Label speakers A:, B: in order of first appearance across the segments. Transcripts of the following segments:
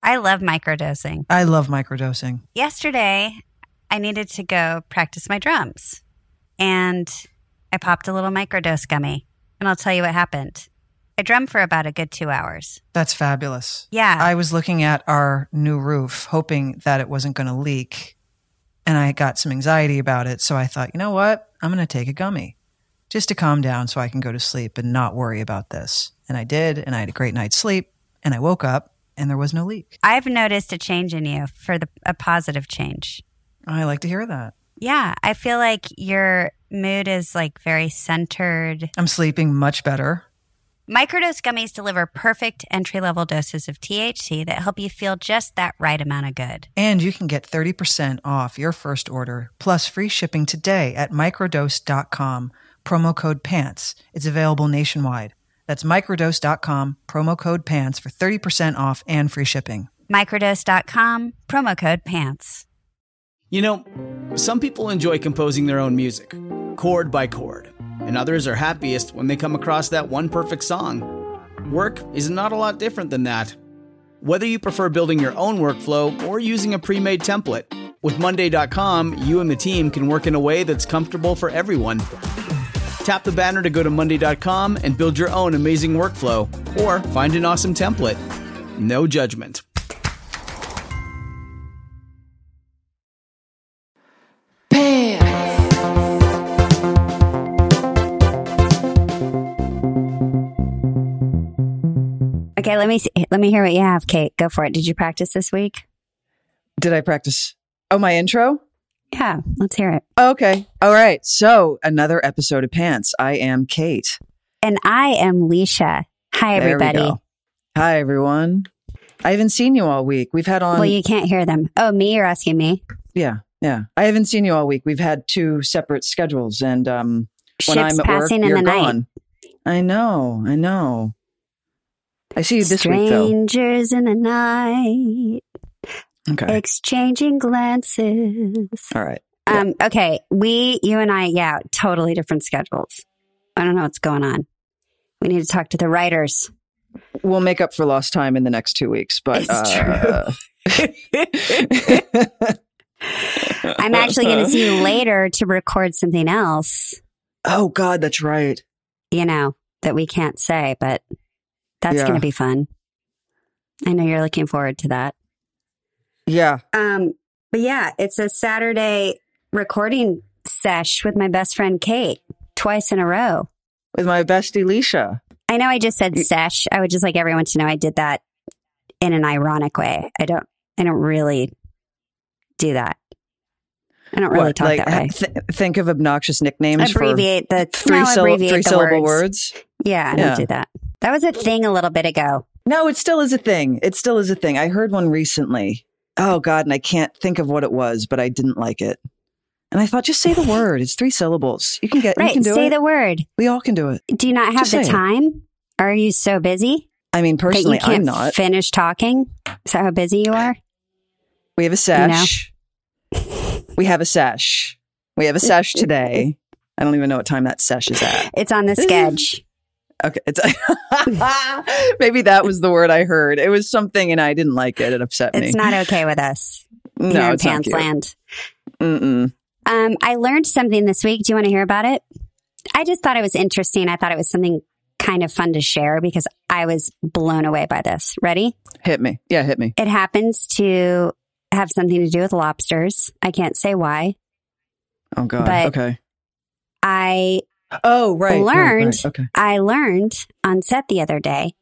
A: I love microdosing.
B: I love microdosing.
A: Yesterday, I needed to go practice my drums. And I popped a little microdose gummy. And I'll tell you what happened. I drummed for about a good 2 hours.
B: That's fabulous.
A: Yeah.
B: I was looking at our new roof, hoping that it wasn't going to leak. And I got some anxiety about it. So I thought, you know what? I'm going to take a gummy just to calm down so I can go to sleep and not worry about this. And I did. And I had a great night's sleep. And I woke up and there was no leak.
A: I've noticed a change in you for a positive change.
B: I like to hear that.
A: Yeah. I feel like your mood is like very centered.
B: I'm sleeping much better.
A: Microdose gummies deliver perfect entry-level doses of THC that help you feel just that right amount of good.
B: And you can get 30% off your first order, plus free shipping today at microdose.com, promo code PANTS. It's available nationwide. That's microdose.com, promo code PANTS for 30% off and free shipping.
A: Microdose.com, promo code PANTS.
C: You know, some people enjoy composing their own music, chord by chord. And others are happiest when they come across that one perfect song. Work is not a lot different than that. Whether you prefer building your own workflow or using a pre-made template, with Monday.com, you and the team can work in a way that's comfortable for everyone. Tap the banner to go to Monday.com and build your own amazing workflow, or find an awesome template. No judgment.
A: Okay, let me hear what you have, Kate. Go for it. Did you practice this week?
B: Did I practice? Oh, my intro?
A: Yeah, let's hear it.
B: Okay. All right. So another episode of Pants. I am Kate.
A: And I am Leisha. Hi, everybody.
B: There we go. Hi, everyone. I haven't seen you all week. We've had on...
A: Well, you can't hear them. Oh, me? You're asking me?
B: Yeah. I haven't seen you all week. We've had two separate schedules. And when
A: Ships
B: I'm at work,
A: passing in
B: you're
A: the
B: gone.
A: night.
B: I know. I see you this week, though.
A: Strangers in the night.
B: Okay.
A: Exchanging glances.
B: All right.
A: Okay. You and I, totally different schedules. I don't know what's going on. We need to talk to the writers.
B: We'll make up for lost time in the next 2 weeks, but
A: it's true. I'm actually going to see you later to record something else.
B: Oh, God, that's right.
A: You know, that we can't say, but that's going to be fun. I know you're looking forward to that.
B: Yeah.
A: But yeah, it's a Saturday recording sesh with my best friend Kate, twice in a row.
B: With my bestie Leisha.
A: I know I just said sesh. I would just like everyone to know I did that in an ironic way. I don't really do that. I don't really talk that way.
B: Think of obnoxious nicknames
A: abbreviate
B: for three syllable words.
A: Yeah, I don't do that. That was a thing a little bit ago.
B: No, it still is a thing. I heard one recently. Oh, God, and I can't think of what it was, but I didn't like it. And I thought, just say the word. It's 3 syllables. You can do it.
A: Say the word.
B: We all can do it.
A: Do you not have the time? Are you so busy?
B: I mean, personally,
A: that you can't
B: I'm not.
A: Finish talking? Is that how busy you are?
B: We have a sesh. We have a sesh. We have a sesh today. I don't even know what time that sesh is at.
A: It's on the sketch.
B: Okay. Maybe that was the word I heard. It was something and I didn't like it. It upset me.
A: It's not okay with us.
B: No,
A: it's
B: Pants
A: Land.
B: Mm-mm.
A: I learned something this week. Do you want to hear about it? I just thought it was interesting. I thought it was something kind of fun to share because I was blown away by this. Ready?
B: Hit me. Yeah, hit me.
A: It happens to have something to do with lobsters. I can't say why.
B: Oh, God.
A: But
B: okay.
A: I
B: learned. Okay.
A: I learned on set the other day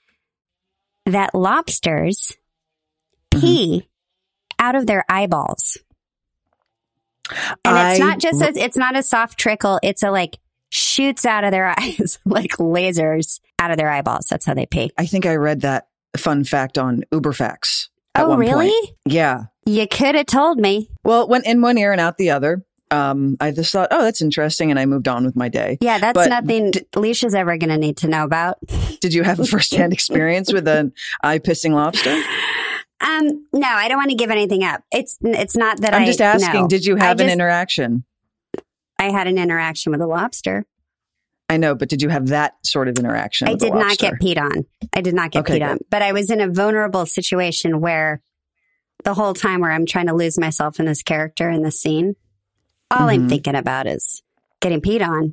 A: that lobsters pee out of their eyeballs. And it's not a soft trickle. It's a shoots out of their eyes, like lasers out of their eyeballs. That's how they pee.
B: I think I read that fun fact on Uberfacts.
A: Oh, really?
B: Point. Yeah.
A: You could have told me.
B: Well, went in one ear and out the other. I just thought, oh, that's interesting. And I moved on with my day.
A: Yeah, that's nothing Alicia's ever going to need to know about.
B: Did you have a firsthand experience with an eye-pissing lobster?
A: No, I don't want to give anything up. It's not that
B: I'm just asking,
A: no.
B: Did you have an interaction?
A: I had an interaction with a lobster.
B: I know, but did you have that sort of interaction?
A: I
B: with a
A: did not
B: lobster?
A: get peed on. I did not get
B: Okay,
A: peed on. But I was in a vulnerable situation where the whole time where I'm trying to lose myself in this character in this scene, all I'm thinking about is getting peed on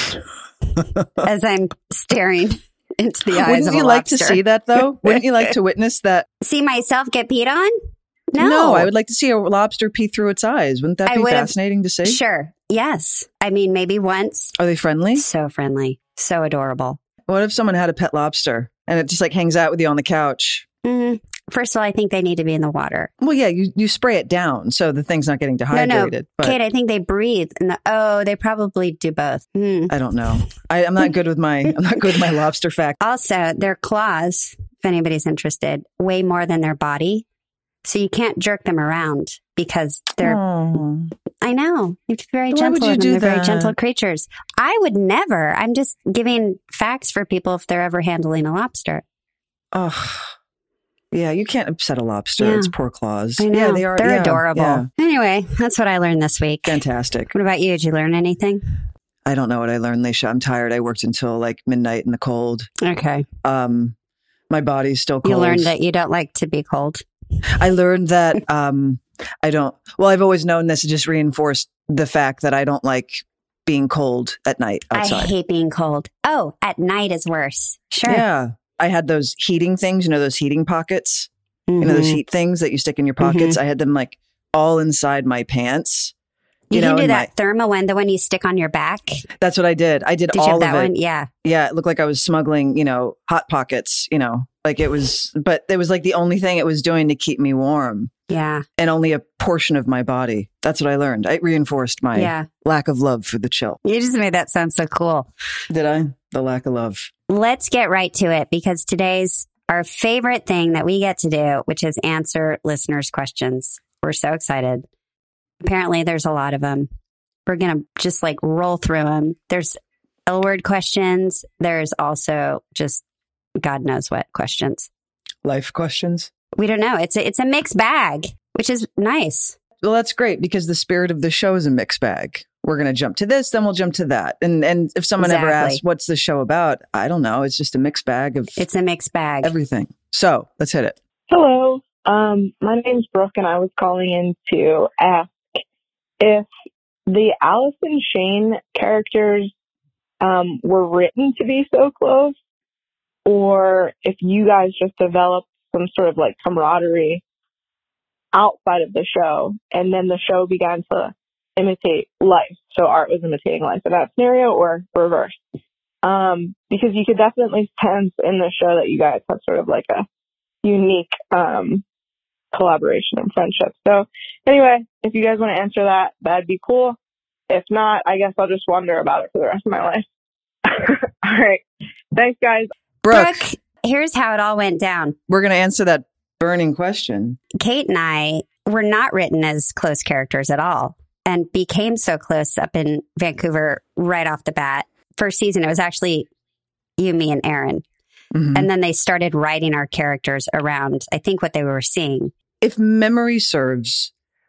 A: as I'm staring into the eyes
B: Wouldn't
A: of a
B: you like to
A: lobster.
B: see that, though? Wouldn't you like to witness that?
A: See myself get peed on?
B: No, I would like to see a lobster pee through its eyes. Wouldn't that
A: I
B: be
A: would've-
B: fascinating to see?
A: Sure. Yes. I mean, maybe once.
B: Are they friendly?
A: So friendly. So adorable.
B: What if someone had a pet lobster and it just like hangs out with you on the couch?
A: First of all, I think they need to be in the water.
B: Well, yeah, you spray it down so the thing's not getting dehydrated. But
A: Kate, I think they breathe. They probably do both.
B: I don't know. I'm not good with my lobster fact.
A: Also, their claws, if anybody's interested, weigh more than their body. So you can't jerk them around because they're,
B: Oh.
A: I know, you have to be very
B: Why
A: gentle
B: would you
A: with them.
B: do
A: They're very
B: that?
A: gentle creatures. I would never. I'm just giving facts for people if they're ever handling a lobster.
B: Oh. Yeah, you can't upset a lobster.
A: Yeah.
B: It's poor claws.
A: I know.
B: Yeah, they are.
A: They're
B: yeah,
A: adorable.
B: yeah.
A: Anyway, that's what I learned this week.
B: Fantastic.
A: What about you? Did you learn anything?
B: I don't know what I learned, Leisha. I'm tired. I worked until like midnight in the cold.
A: Okay.
B: My body's still cold.
A: You learned that you don't like to be cold.
B: I learned that I don't. Well, I've always known this. It just reinforced the fact that I don't like being cold at night outside.
A: I hate being cold. Oh, at night is worse. Sure.
B: Yeah. I had those heating things, those heating pockets,
A: Mhm.
B: those heat things that you stick in your pockets. I had them like all inside my pants.
A: You can do
B: and
A: that thermal one, the one you stick on your back.
B: That's what I did. I did
A: Did you
B: all
A: have that
B: of it.
A: one? Yeah.
B: Yeah. It looked like I was smuggling, hot pockets, like it was, but it was like the only thing it was doing to keep me warm
A: Yeah.
B: and only a portion of my body. That's what I learned. It reinforced my
A: Yeah.
B: lack of love for the chill.
A: You just made that sound so cool.
B: Did I? The lack of love.
A: Let's get right to it because today's our favorite thing that we get to do, which is answer listeners' questions. We're so excited. Apparently, there's a lot of them. We're going to just like roll through them. There's L word questions. There's also just God knows what questions.
B: Life questions.
A: We don't know. It's a mixed bag, which is nice.
B: Well, that's great because the spirit of the show is a mixed bag. We're going to jump to this, then we'll jump to that. And if someone ever
A: Exactly.
B: asks, what's the show about? I don't know. It's just a mixed bag of
A: It's a mixed bag.
B: everything. So let's hit it.
D: Hello. My name's Brooke, and I was calling in to ask if the Allison Shane characters were written to be so close, or if you guys just developed some sort of like camaraderie outside of the show, and then the show began to imitate life. So art was imitating life in that scenario, or reverse. Because you could definitely sense in the show that you guys have sort of like a unique collaboration and friendship. So anyway, if you guys want to answer that, that'd be cool. If not, I guess I'll just wonder about it for the rest of my life. All right. Thanks, guys.
B: Brooke,
A: here's how it all went down.
B: we're going to answer that burning question.
A: Kate and I were not written as close characters at all and became so close up in Vancouver right off the bat. First season, it was actually you, me, and Aaron.
B: Mhm.
A: And then they started writing our characters around, I think, what they were seeing.
B: If memory serves,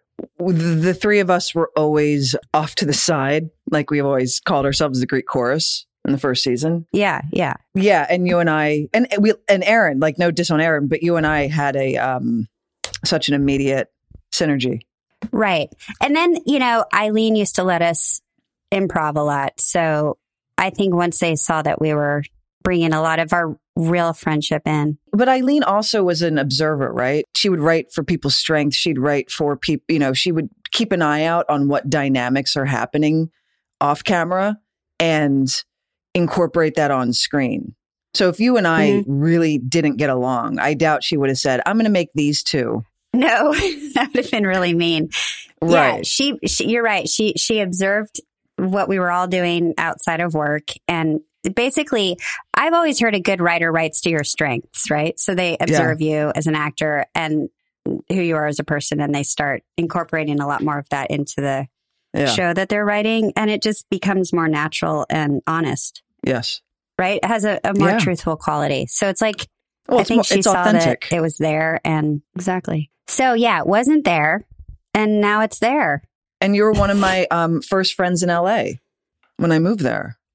B: the three of us were always off to the side. Like we always called ourselves the Greek chorus in the first season.
A: Yeah, yeah.
B: Yeah, and you and I and Aaron, like no diss on Aaron, but you and I had a such an immediate synergy.
A: Right. And then, Eileen used to let us improv a lot. So I think once they saw that we were bringing a lot of our real friendship in.
B: But Eileen also was an observer, right? She would write for people's strengths. She'd write for people, she would keep an eye out on what dynamics are happening off camera and incorporate that on screen. So if you and I really didn't get along, I doubt she would have said, I'm going to make these two.
A: No, that would have been really mean.
B: Right.
A: Yeah, she you're right. She observed what we were all doing outside of work. And basically, I've always heard a good writer writes to your strengths, right? So they observe you as an actor and who you are as a person, and they start incorporating a lot more of that into the show that they're writing. And it just becomes more natural and honest,
B: Yes.
A: right? It has a more truthful quality. So it's like,
B: Well,
A: I think she
B: it's
A: saw
B: authentic.
A: that it was there, and exactly. So yeah, it wasn't there, and now it's there.
B: And you were one of my first friends in LA when I moved there.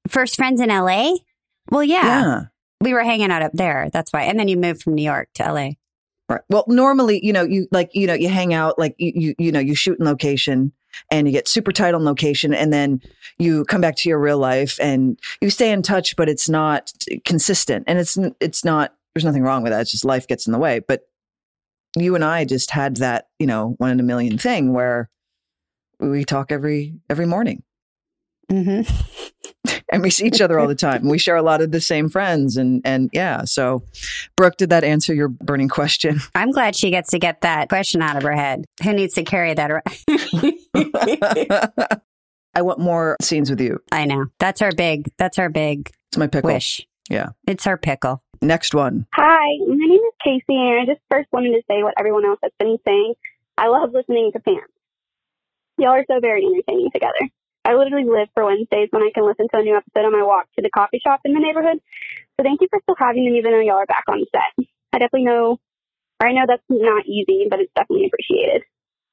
A: First friends in LA? Well, yeah. We were hanging out up there. That's why. And then you moved from New York to LA.
B: Right. Well, normally, you hang out, like you shoot in location and you get super tight on location, and then you come back to your real life and you stay in touch, but it's not consistent, and it's not. There's nothing wrong with that. It's just life gets in the way. But you and I just had that, one in a million thing where we talk every morning.
A: Mm-hmm.
B: And we see each other all the time. We share a lot of the same friends. And yeah. So, Brooke, did that answer your burning question?
A: I'm glad she gets to get that question out of her head. Who needs to carry that around?
B: I want more scenes with you.
A: I know. That's our big
B: It's my pickle.
A: wish.
B: Yeah.
A: It's our pickle.
B: Next one.
E: Hi, my name is Casey, and I just first wanted to say what everyone else has been saying. I love listening to Pam. Y'all are so very entertaining together. I literally live for Wednesdays when I can listen to a new episode on my walk to the coffee shop in the neighborhood. So thank you for still having them, even though y'all are back on set. I know that's not easy, but it's definitely appreciated.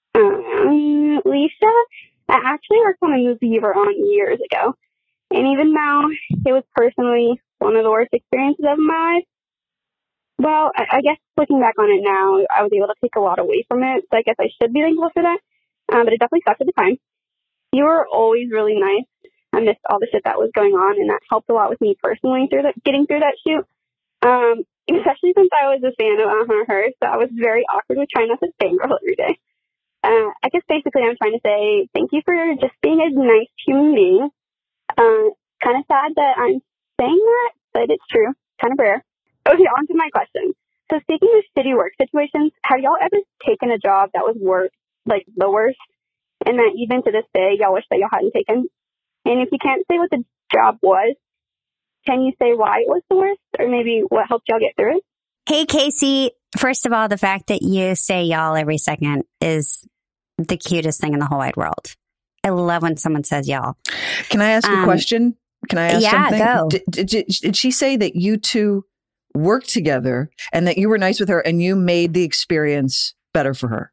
E: Lisa, I actually worked on a movie you were on years ago. And even now, it was personally one of the worst experiences of my life. Well, I guess looking back on it now, I was able to take a lot away from it. So I guess I should be thankful for that. But it definitely sucked at the time. You were always really nice. I missed all the shit that was going on, and that helped a lot with me personally getting through that shoot. Especially since I was a fan of her, so I was very awkward with trying not to fangirl every day. I guess basically I'm trying to say thank you for just being a nice human being. Kind of sad that I'm saying that, but it's true. Kind of rare. Okay, on to my question. So speaking of shitty work situations, have y'all ever taken a job that was the worst? And that even to this day, y'all wish that y'all hadn't taken? And if you can't say what the job was, can you say why it was the worst? Or maybe what helped y'all get through it?
A: Hey, Casey. First of all, the fact that you say y'all every second is the cutest thing in the whole wide world. I love when someone says y'all.
B: Can I ask a question? Can I ask something?
A: Yeah, go.
B: Did she say that you two worked together and that you were nice with her and you made the experience better for her?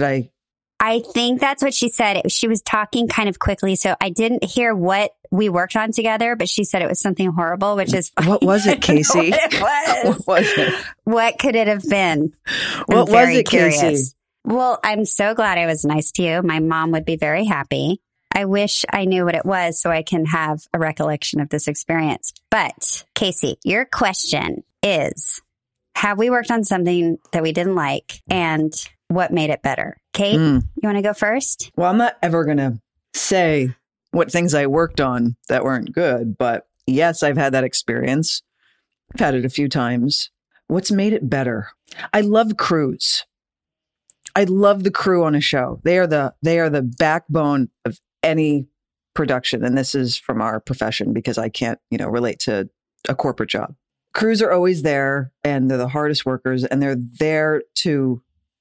A: I think that's what she said. She was talking kind of quickly, so I didn't hear what we worked on together, but she said it was something horrible, which is fine.
B: What was it, Casey?
A: What was it? What could it have been?
B: What was it, Casey?
A: Well, I'm so glad I was nice to you. My mom would be very happy. I wish I knew what it was so I can have a recollection of this experience. But, Casey, your question is, have we worked on something that we didn't like and what made it better? Kate, you want to go first?
B: Well, I'm not ever going to say what things I worked on that weren't good, but yes, I've had that experience. I've had it a few times. What's made it better? I love crews. I love the crew on a show. They are the backbone of any production. And this is from our profession because I can't, relate to a corporate job. Crews are always there and they're the hardest workers and they're there to,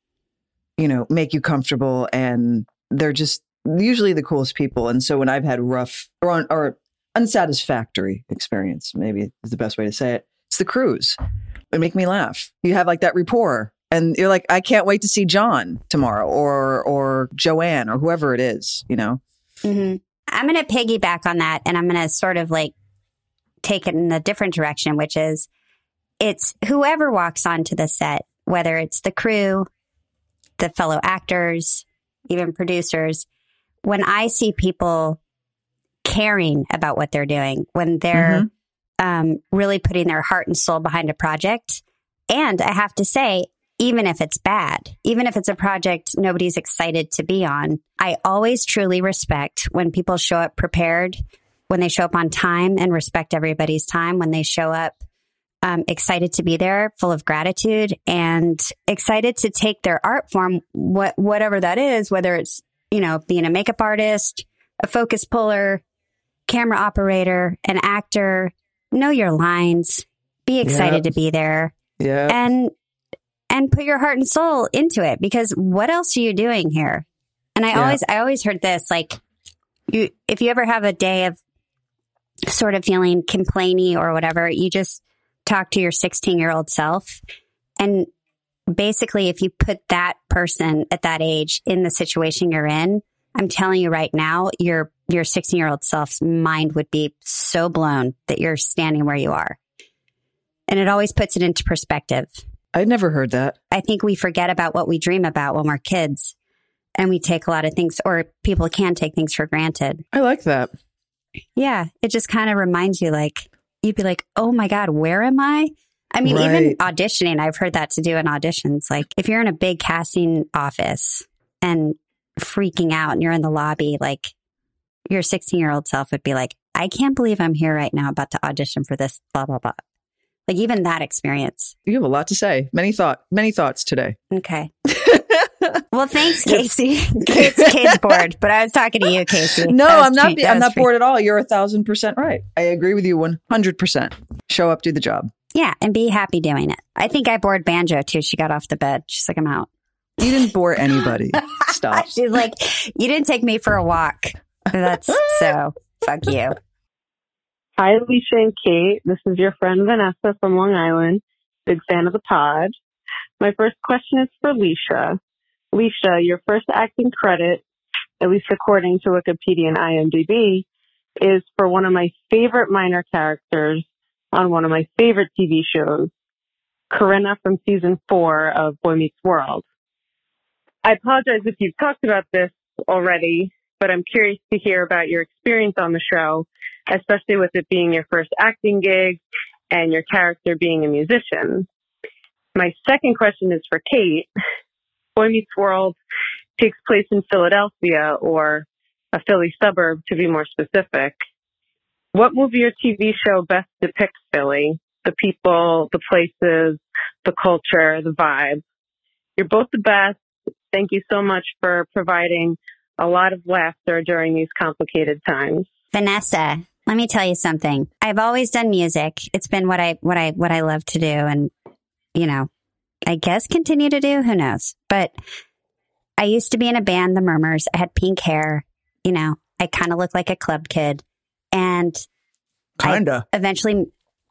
B: make you comfortable, and they're just usually the coolest people. And so when I've had rough or unsatisfactory experience, maybe is the best way to say it, it's the crews. They make me laugh. You have like that rapport and you're like, I can't wait to see John tomorrow or Joanne or whoever it is,
A: Mm-hmm. I'm going to piggyback on that, and I'm going to sort of take it in a different direction, which is it's whoever walks onto the set, whether it's the crew, the fellow actors, even producers. When I see people caring about what they're doing, when they're really putting their heart and soul behind a project, and I have to say, even if it's bad, even if it's a project nobody's excited to be on, I always truly respect when people show up prepared, when they show up on time and respect everybody's time, when they show up excited to be there, full of gratitude and excited to take their art form, whatever that is, whether it's, being a makeup artist, a focus puller, camera operator, an actor, know your lines, be excited to be there.
B: Yeah.
A: And put your heart and soul into it, because what else are you doing here? And I always heard this, if you ever have a day of sort of feeling complainy or whatever, you just talk to your 16-year-old self. And basically, if you put that person at that age in the situation you're in, I'm telling you right now, you're your 16-year-old self's mind would be so blown that you're standing where you are. And it always puts it into perspective.
B: I'd never heard that.
A: I think we forget about what we dream about when we're kids, and we take a lot of things, or people can take things for granted.
B: I like that.
A: Yeah. It just kind of reminds you, like, you'd be like, oh my God, where am I? I mean, even auditioning, I've heard that to do in auditions. Like, if you're in a big casting office and freaking out and you're in the lobby, like, your 16-year-old self would be like, I can't believe I'm here right now about to audition for this, blah, blah, blah. Like, even that experience.
B: You have a lot to say. Many thoughts today.
A: Okay. Well, thanks, Casey. Kate's bored, but I was talking to you, Casey.
B: No, I'm not bored at all. You're 1,000% right. I agree with you 100%. Show up, do the job.
A: Yeah, and be happy doing it. I think I bored Banjo, too. She got off the bed. She's like, I'm out.
B: You didn't bore anybody. Stop.
A: She's like, you didn't take me for a walk. That's so, fuck you.
F: Hi, Alicia and Kate. This is your friend Vanessa from Long Island. Big fan of the pod. My first question is for Alicia. Alicia, your first acting credit, at least according to Wikipedia and IMDb, is for one of my favorite minor characters on one of my favorite TV shows, Corinna from season 4 of Boy Meets World. I apologize if you've talked about this already, but I'm curious to hear about your experience on the show, especially with it being your first acting gig and your character being a musician. My second question is for Kate. Boy Meets World takes place in Philadelphia, or a Philly suburb to be more specific. What movie or TV show best depicts Philly? The people, the places, the culture, the vibe. You're both the best. Thank you so much for providing a lot of laughter during these complicated times.
A: Vanessa, let me tell you something. I've always done music. It's been what I love to do, and, you know, I guess continue to do. Who knows? But I used to be in a band, the Murmurs. I had pink hair. You know, I kind of looked like a club kid, and
B: kinda.
A: I eventually,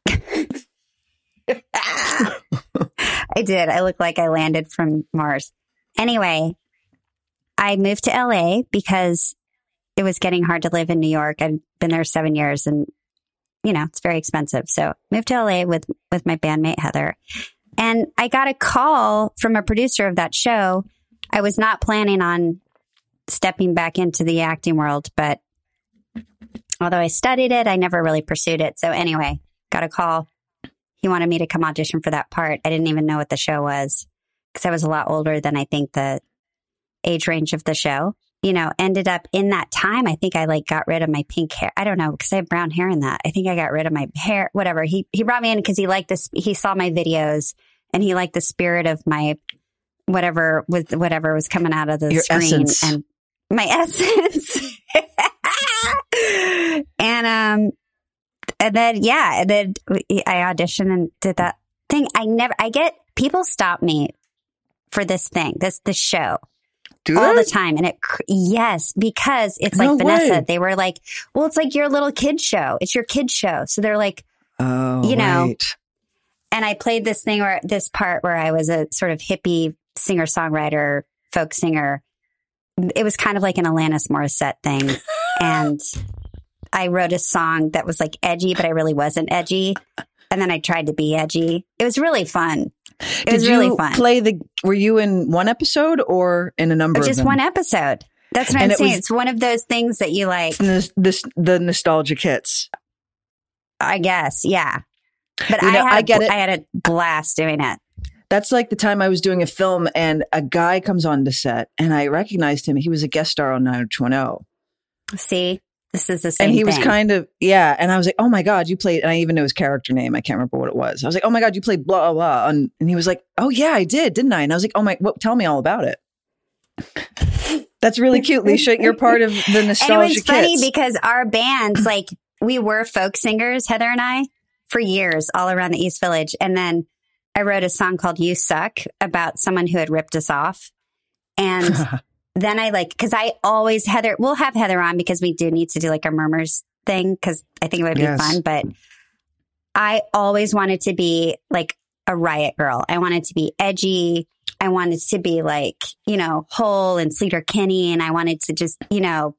A: I did. I looked like I landed from Mars. Anyway, I moved to LA because it was getting hard to live in New York. I'd been there 7 years, and, you know, it's very expensive. So moved to LA with my bandmate, Heather. And I got a call from a producer of that show. I was not planning on stepping back into the acting world, but although I studied it, I never really pursued it. So anyway, got a call. He wanted me to come audition for that part. I didn't even know what the show was because I was a lot older than I think the age range of the show. You know, ended up in that time, I think I got rid of my pink hair. I don't know, because I have brown hair in that. I think I got rid of my hair, whatever. He brought me in because he liked this. He saw my videos and he liked the spirit of my whatever was coming out of the
B: Your
A: screen.
B: essence.
A: And my essence. and then I auditioned and did that thing. People stop me for this thing, this show. All the time. And yes, because it's like, Vanessa, they were like, well, it's like your little kid show. It's your kid show. So they're like, you know, and I played this part where I was a sort of hippie singer-songwriter, folk singer. It was kind of like an Alanis Morissette thing. And I wrote a song that was like edgy, but I really wasn't edgy. And then I tried to be edgy. It was really fun. It was really fun.
B: Were you in one episode or in a number of them?
A: Just one episode. That's what I'm saying. It's one of those things that you like.
B: The nostalgic hits.
A: I guess, yeah. But
B: I
A: had a blast doing it.
B: That's like the time I was doing a film and a guy comes on the set and I recognized him. He was a guest star on 90210.
A: See? This is the same
B: thing. And he
A: thing.
B: was kind of, yeah. And I was like, oh my God, you played, and I even know his character name. I can't remember what it was. I was like, oh my God, you played blah, blah, blah. And he was like, oh yeah, I did, didn't I? And I was like, oh my, tell me all about it. That's really cute, Leisha. You're part of the nostalgia.
A: And it was funny because our bands, like, we were folk singers, Heather and I, for years all around the East Village. And then I wrote a song called You Suck about someone who had ripped us off. And then because I always, we'll have Heather on because we do need to do like a Murmurs thing because I think it would be fun. But I always wanted to be like a riot girl. I wanted to be edgy. I wanted to be like, you know, Hole and Sleater-Kinney. And I wanted to just, you know,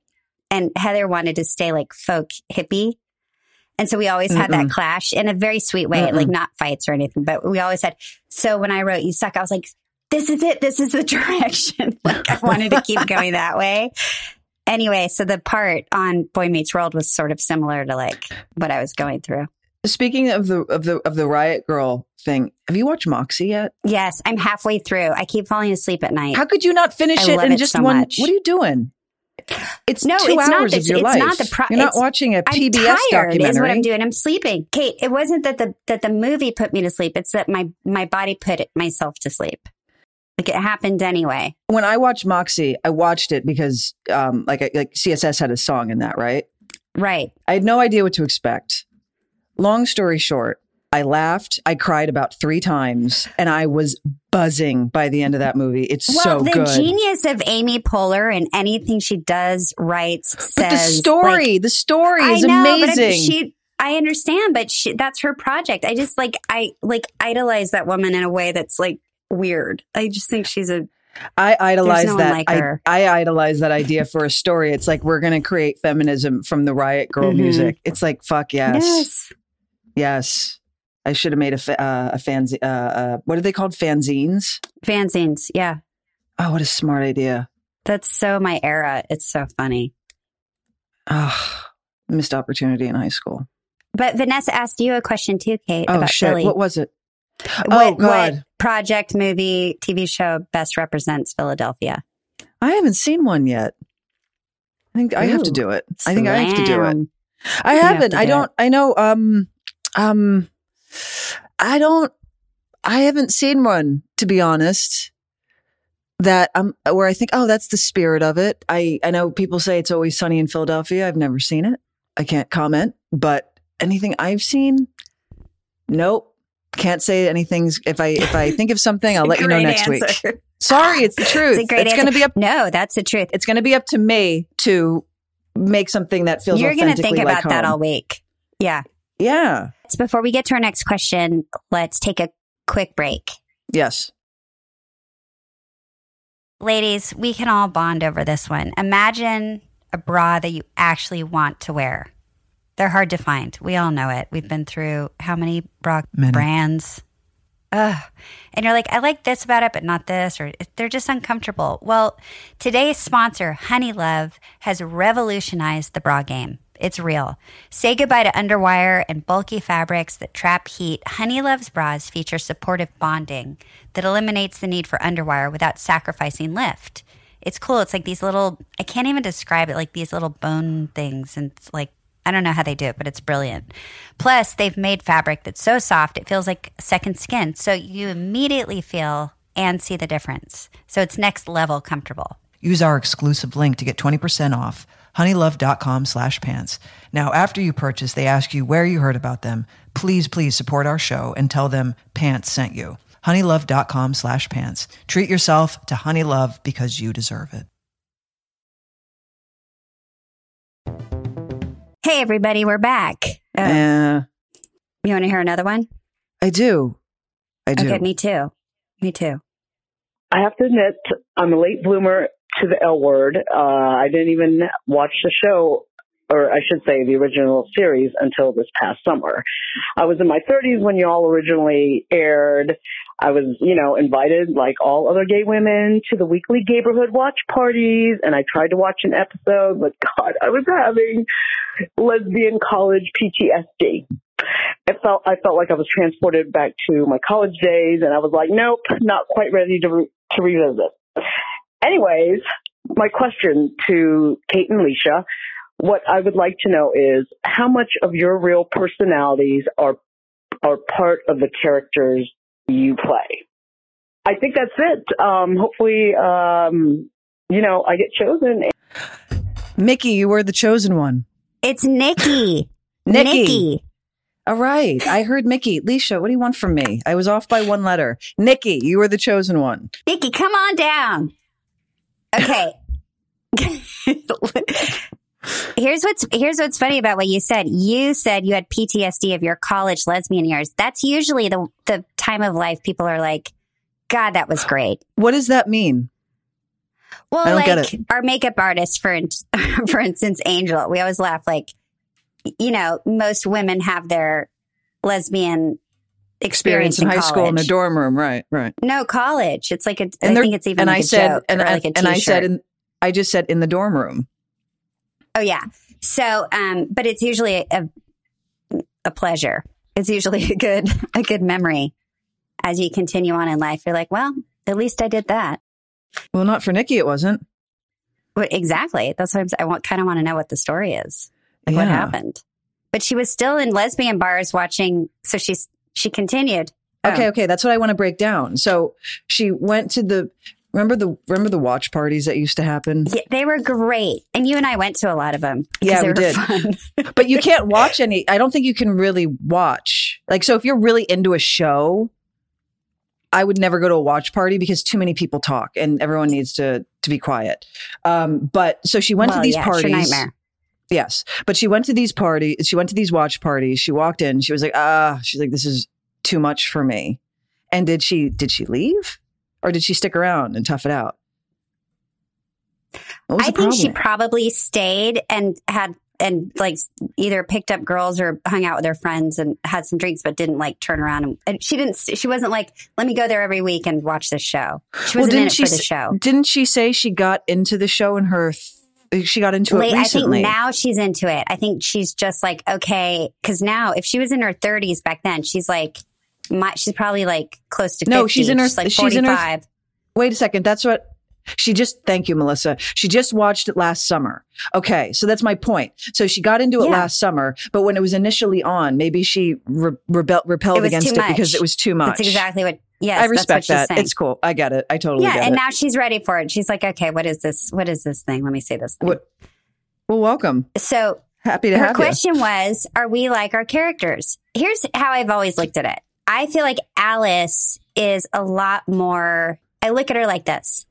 A: and Heather wanted to stay like folk hippie. And so we always had that clash in a very sweet way, like not fights or anything, but we always had. So when I wrote You Suck, I was like, this is it. This is the direction. Like I wanted to keep going that way. Anyway, so the part on Boy Meets World was sort of similar to like what I was going through.
B: Speaking of the Riot Girl thing, have you watched Moxie yet?
A: Yes, I'm halfway through. I keep falling asleep at night.
B: How could you not finish it in just
A: so
B: one?
A: much.
B: What are you doing? It's
A: no,
B: 2
A: it's
B: hours
A: not
B: of your
A: it's
B: life.
A: Not the
B: You're not watching a PBS
A: I'm tired,
B: documentary.
A: Is what I'm doing. I'm sleeping. Kate, it wasn't that the movie put me to sleep. It's that my body put myself to sleep. Like it happened anyway.
B: When I watched Moxie, I watched it because like CSS had a song in that, right?
A: Right.
B: I had no idea what to expect. Long story short, I laughed. I cried about 3 times, and I was buzzing by the end of that movie. It's so good.
A: The genius of Amy Poehler and anything she does, writes, says.
B: But the story is amazing.
A: I understand, but that's her project. I just I idolize that woman in a way that's like weird. I just think she's
B: I idolize that.
A: Like her.
B: I idolize that idea for a story. It's like we're going to create feminism from the Riot Girl music. It's like fuck yes. Yes. I should have made a fanzine. What are they called? Fanzines?
A: Fanzines, yeah.
B: Oh, what a smart idea.
A: That's so my era. It's so funny.
B: Oh, missed opportunity in high school.
A: But Vanessa asked you a question too, Kate.
B: Oh,
A: about
B: shit.
A: Philly.
B: What was it?
A: God.
B: What
A: project, movie, TV show best represents Philadelphia?
B: I haven't seen one yet. I think I have to do it. I think I have to do it. I haven't. I haven't seen one, to be honest, that where I think, oh, that's the spirit of it. I know people say It's Always Sunny in Philadelphia. I've never seen it. I can't comment, but anything I've seen, nope. Can't say anything. If I think of something, I'll let you know next week. Sorry, it's the truth.
A: It's
B: going to be up.
A: No, that's the truth.
B: It's going to be up to me to make something that feels.
A: You're
B: going to
A: think about that all week. Yeah.
B: Yeah.
A: So before we get to our next question, let's take a quick break.
B: Yes.
A: Ladies, we can all bond over this one. Imagine a bra that you actually want to wear. They're hard to find. We all know it. We've been through how many bra brands? Ugh. And you're like, I like this about it, but not this, or they're just uncomfortable. Well, today's sponsor, Honeylove, has revolutionized the bra game. It's real. Say goodbye to underwire and bulky fabrics that trap heat. Honeylove's bras feature supportive bonding that eliminates the need for underwire without sacrificing lift. It's cool. It's like these little, I can't even describe it, like these little bone things. And it's like, I don't know how they do it, but it's brilliant. Plus, they've made fabric that's so soft, it feels like second skin. So you immediately feel and see the difference. So it's next level comfortable.
B: Use our exclusive link to get 20% off, honeylove.com/pants. Now, after you purchase, they ask you where you heard about them. Please support our show and tell them Pants sent you. honeylove.com/pants. Treat yourself to Honeylove because you deserve it.
A: Hey, everybody, we're back. You want to hear another one?
B: I do.
A: Okay, me too.
F: I have to admit, I'm a late bloomer to the L Word. I didn't even watch the show, or I should say the original series, until this past summer. I was in my 30s when y'all originally aired. I was, invited like all other gay women to the weekly Gayborhood watch parties, and I tried to watch an episode, but God, I was having lesbian college PTSD. I felt like I was transported back to my college days, and I was like, nope, not quite ready to revisit. Anyways, my question to Kate and Leisha, what I would like to know is how much of your real personalities are part of the characters you play? I think that's it. Hopefully, I get chosen.
B: Mickey, you were the chosen one.
A: It's Nikki.
B: Nikki. All right. I heard Mickey. Leisha, what do you want from me? I was off by one letter. Nikki, you were the chosen one.
A: Nikki, come on down. Okay. Here's what's funny about what you said. You said you had PTSD of your college lesbian years. That's usually the time of life people are like, God, that was great.
B: What does that mean?
A: Well,
B: I don't get
A: like
B: it.
A: our makeup artist, for instance, Angel, we always laugh like, you know, most women have their lesbian experience
B: in high
A: college.
B: school in the dorm room. Right.
A: No, college. It's like, I think it's even like a joke or like a t-shirt.
B: And I just said in the dorm room.
A: Oh yeah. So, but it's usually a pleasure. It's usually a good memory as you continue on in life. You're like, well, at least I did that.
B: Well, not for Nikki. It wasn't.
A: Well, exactly. That's why I kind of want to know what the story is. Like what happened. But she was still in lesbian bars watching. So she continued.
B: Okay. That's what I want to break down. So she went to remember the watch parties that used to happen?
A: Yeah, they were great. And you and I went to a lot of them.
B: Yeah,
A: they
B: we
A: were
B: did.
A: Fun.
B: But you can't watch any. I don't think you can really watch. Like, so if you're really into a show, I would never go to a watch party because too many people talk and everyone needs to be quiet. But so she went to these parties.
A: It's your nightmare.
B: Yes. But she went to these parties. She went to these watch parties. She walked in. She was like, she's like, this is too much for me. And did she leave or did she stick around and tough it out?
A: I think she probably stayed and like either picked up girls or hung out with her friends and had some drinks, but didn't like turn around. And she wasn't like, let me go there every week and watch this show. She wasn't in it for the show.
B: Didn't she say she got into the show in her, she got into it recently?
A: I think now she's into it. I think she's just like, okay. Cause now if she was in her 30s back then, she's like, she's probably like close to 50.
B: No, she's in her,
A: like 45.
B: Wait a second. That's what thank you, Melissa. She just watched it last summer. Okay. So that's my point. So she got into it last summer, but when it was initially on, maybe she repelled against it because it was too much.
A: That's exactly what, yes.
B: I respect
A: that.
B: It's cool. I get it. I totally get it.
A: Yeah. And now she's ready for it. She's like, okay, what is this? What is this thing? Let me say this thing.
B: Well, welcome.
A: So
B: happy to have you.
A: Her question was, are we like our characters? Here's how I've always looked at it. I feel like Alice is a lot more, I look at her like this.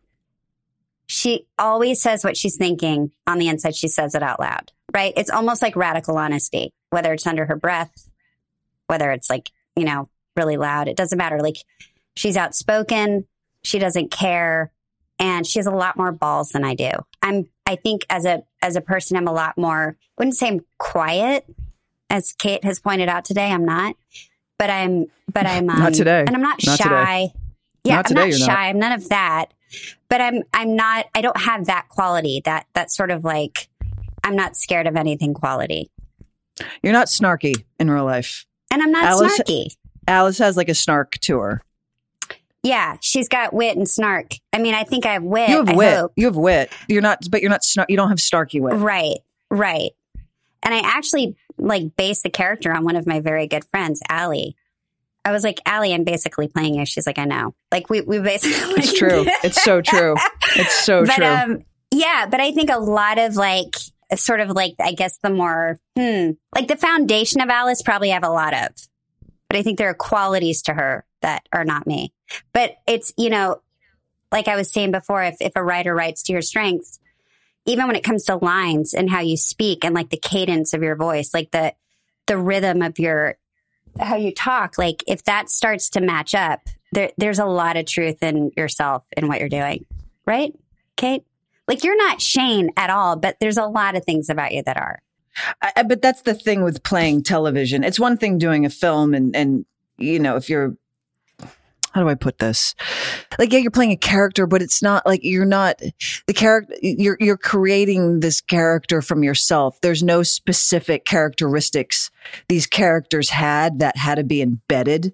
A: She always says what she's thinking on the inside. She says it out loud, right? It's almost like radical honesty, whether it's under her breath, whether it's like, you know, really loud. It doesn't matter. Like she's outspoken. She doesn't care. And she has a lot more balls than I do. I think as a person, I'm a lot more, I wouldn't say I'm quiet, as Kate has pointed out today. I'm not, but I'm
B: not today.
A: And I'm not shy.
B: Today.
A: Yeah,
B: not today,
A: I'm not shy.
B: Not.
A: I'm none of that. But I'm not, I don't have that quality, that sort of like, I'm not scared of anything quality.
B: You're not snarky in real life.
A: And I'm not snarky.
B: Alice has like a snark to her.
A: Yeah, she's got wit and snark. I mean, I think I have wit.
B: You have wit.
A: Hope.
B: You have wit. You're not snark. You don't have snarky wit.
A: Right. And I actually like based the character on one of my very good friends, Allie. I was like, Allie, I'm basically playing you. She's like, I know. Like we basically.
B: It's true. It's so true. It's so true.
A: Yeah, but I think a lot of like, sort of like, I guess the more, like the foundation of Alice probably have a lot of, but I think there are qualities to her that are not me. But it's, you know, like I was saying before, if a writer writes to your strengths, even when it comes to lines and how you speak and like the cadence of your voice, like the rhythm of how you talk, like if that starts to match up, there's a lot of truth in yourself and what you're doing. Right, Kate? Like you're not Shane at all, but there's a lot of things about you that are.
B: But that's the thing with playing television. It's one thing doing a film and you know, if you're, how do I put this? Like, yeah, you're playing a character, but it's not like you're not the character. You're creating this character from yourself. There's no specific characteristics these characters had to be embedded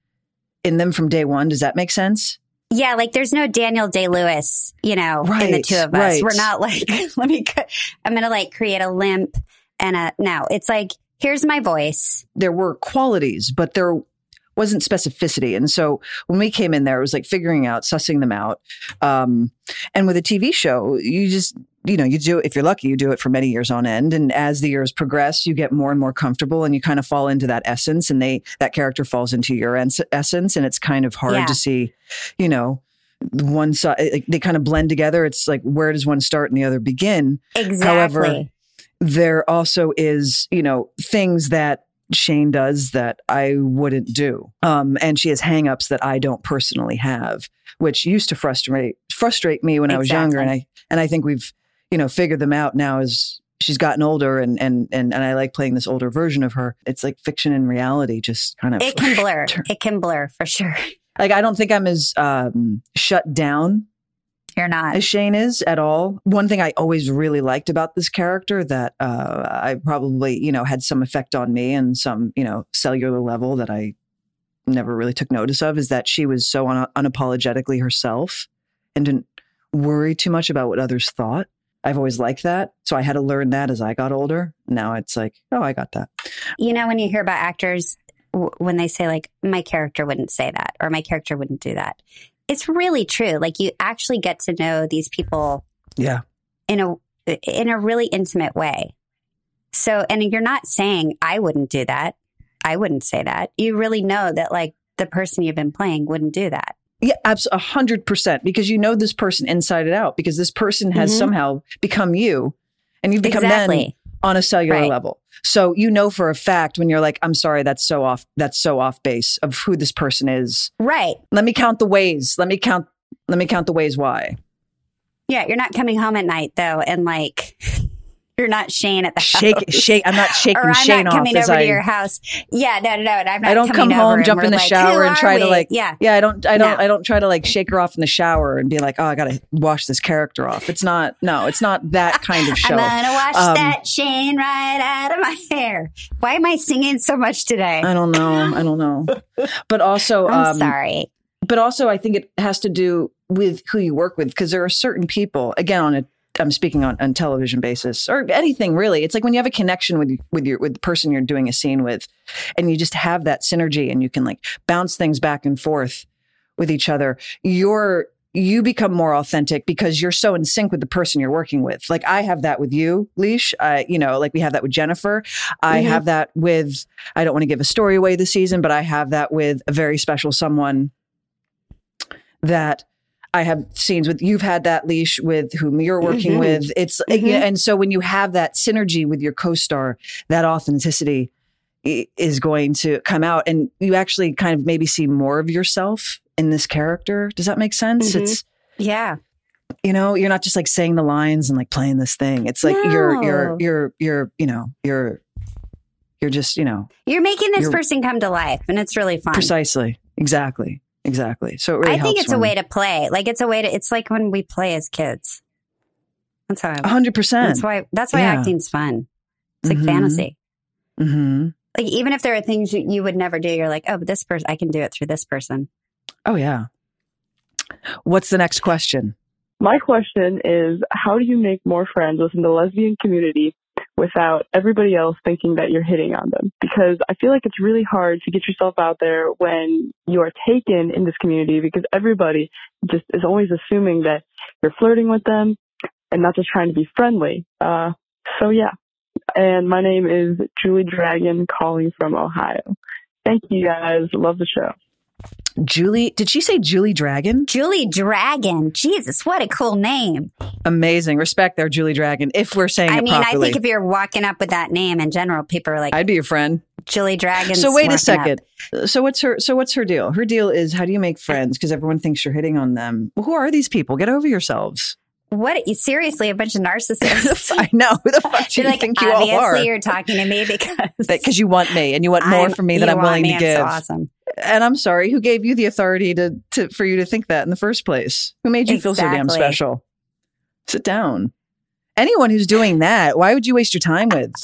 B: in them from day one. Does that make sense?
A: Yeah, like there's no Daniel Day-Lewis, you know, in the two of us.
B: Right.
A: We're not like, I'm going to like create a limp no, it's like, here's my voice.
B: There were qualities, but there wasn't specificity. And so when we came in there, it was like figuring out, sussing them out. And with a TV show, you just, you know, you do, if you're lucky, you do it for many years on end. And as the years progress, you get more and more comfortable and you kind of fall into that essence and that character falls into your essence. And it's kind of hard to see, you know, one side, like, they kind of blend together. It's like, where does one start and the other begin?
A: Exactly.
B: However, there also is, you know, things that Shane does that I wouldn't do. And she has hangups that I don't personally have, which used to frustrate me when I was younger. And I think we've, figured them out now as she's gotten older and I like playing this older version of her. It's like fiction and reality just kind of.
A: It can blur. It can blur for sure.
B: Like, I don't think I'm as shut down.
A: You're not.
B: As Shane is at all. One thing I always really liked about this character that I probably, had some effect on me and some, cellular level that I never really took notice of is that she was so unapologetically herself and didn't worry too much about what others thought. I've always liked that. So I had to learn that as I got older. Now it's like, oh, I got that.
A: When you hear about actors, when they say like, my character wouldn't say that or my character wouldn't do that. It's really true. Like you actually get to know these people in a really intimate way. So, and you're not saying I wouldn't do that. I wouldn't say that. You really know that like the person you've been playing wouldn't do that.
B: Yeah, absolutely, 100%, because you know this person inside and out, because this person has somehow become you, and you've become them on a cellular level. So you know for a fact when you're like, I'm sorry, that's so off base of who this person is.
A: Right.
B: Let me count the ways. Let me count the ways why. Yeah,
A: you're not coming home at night though, and like. You're not Shane at the house.
B: I'm not shaking
A: or I'm
B: Shane
A: not
B: off.
A: coming over to your house. Yeah, no. I'm not.
B: I don't come home, jump in the shower, and try to like.
A: Yeah.
B: I don't try to like shake her off in the shower and be like, oh, I gotta wash this character off. It's not. No, it's not that kind of show.
A: I'm gonna wash that Shane right out of my hair. Why am I singing so much today?
B: I don't know. But also,
A: I'm sorry.
B: But also, I think it has to do with who you work with, because there are certain people, again, I'm speaking on television basis or anything really. It's like when you have a connection with the person you're doing a scene with, and you just have that synergy and you can like bounce things back and forth with each other. You become more authentic because you're so in sync with the person you're working with. Like I have that with you, Leash. Like we have that with Jennifer. I have that with, I don't want to give a story away this season, but I have that with a very special someone that I have scenes with. You've had that, Leash, with whom you're working with. It's and so when you have that synergy with your co-star, that authenticity is going to come out, and you actually kind of maybe see more of yourself in this character. Does that make sense? It's you're not just like saying the lines and like playing this thing. It's like you're just
A: you're making this person come to life, and it's really fun.
B: Precisely, exactly. So it really
A: I think it's a way to play. Like it's like when we play as kids. That's how
B: 100%.
A: That's why acting's fun. It's like fantasy.
B: Mm-hmm.
A: Like even if there are things you would never do, you're like, oh, but this person, I can do it through this person.
B: Oh yeah. What's the next question?
F: My question is, how do you make more friends within the lesbian community without everybody else thinking that you're hitting on them? Because I feel like it's really hard to get yourself out there when you are taken in this community, because everybody just is always assuming that you're flirting with them and not just trying to be friendly. So yeah. And my name is Julie Dragon, calling from Ohio. Thank you guys. Love the show.
B: Julie, did she say Julie Dragon?
A: Julie Dragon. Jesus, what a cool name.
B: Amazing. Respect there, Julie Dragon, if we're saying it properly.
A: I think if you're walking up with that name in general, people are like,
B: I'd be your friend.
A: Julie Dragon.
B: So wait a second. So what's her deal? Her deal is, how do you make friends? Because everyone thinks you're hitting on them. Well, who are these people? Get over yourselves.
A: What? Seriously, a bunch of narcissists.
B: I know. Who the fuck do you
A: like,
B: think you all are?
A: Obviously, you're talking to me because
B: you want me and you want more from me than I'm willing to give.
A: So awesome.
B: And I'm sorry, who gave you the authority for you to think that in the first place? Who made you feel so damn special? Sit down. Anyone who's doing that, why would you waste your time with?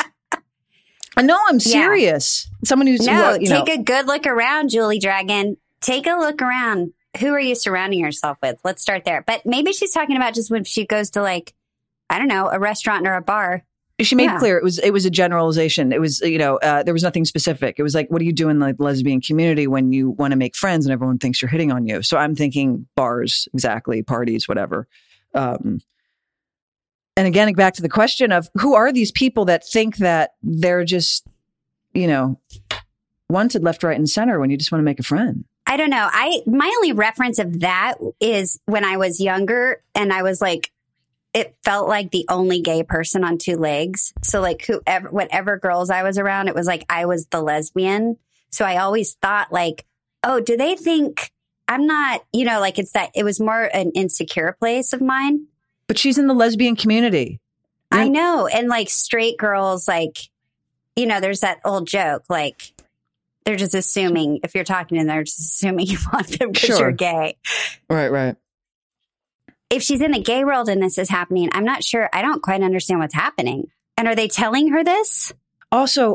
B: No, I'm serious. Someone who's
A: take a good look around, Julie Dragon. Take a look around. Who are you surrounding yourself with? Let's start there. But maybe she's talking about just when she goes to like, I don't know, a restaurant or a bar.
B: She made clear it was a generalization. It was, there was nothing specific. It was like, what do you do in the lesbian community when you want to make friends and everyone thinks you're hitting on you? So I'm thinking bars, exactly, parties, whatever. And again, back to the question of who are these people that think that they're just, wanted left, right, and center when you just want to make a friend?
A: I don't know. My only reference of that is when I was younger and I was like it felt like the only gay person on two legs. So like whatever girls I was around, it was like I was the lesbian. So I always thought like, oh, do they think I'm not, like it was more an insecure place of mine.
B: But she's in the lesbian community.
A: I know. And like straight girls, like, there's that old joke, like they're just assuming if you're talking to them, they're just assuming you want them because you're gay.
B: Right.
A: If she's in the gay world and this is happening, I'm not sure. I don't quite understand what's happening. And are they telling her this?
B: Also,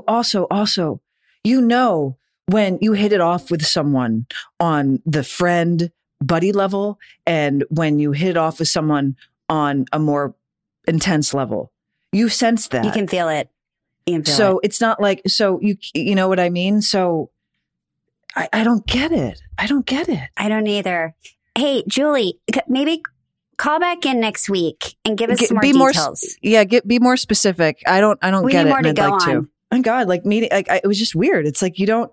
B: when you hit it off with someone on the friend buddy level and when you hit it off with someone on a more intense level, you sense that.
A: You can feel it.
B: It's not like, you know what I mean? So I don't get it. I don't either.
A: Hey, Julie, maybe call back in next week and give us some more details.
B: Be more specific. I don't get it.
A: More to go on.
B: My God, like meeting, it was just weird. It's like, who